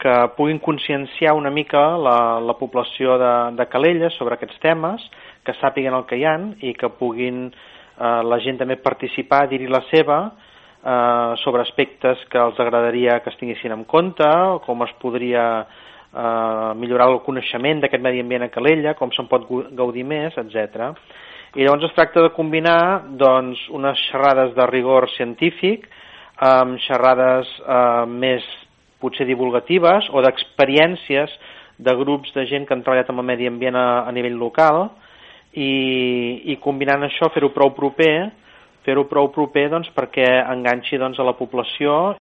que puguin conscienciar una mica la població de Calella sobre aquests temes, que sàpiguen el que hi ha i que puguin la gent també participar, dir-hi la seva, sobre aspectes que els agradaria que es tinguessin en compte, com es podria millorar el coneixement d'aquest medi ambient a Calella, com se'n pot gaudir més, etc. I llavors es tracta de combinar doncs, unes xerrades de rigor científic amb xerrades més potser divulgatives o d'experiències de grups de gent que han treballat amb el medi ambient a nivell local i combinant això fer-ho prou proper doncs, perquè enganxi doncs, a la població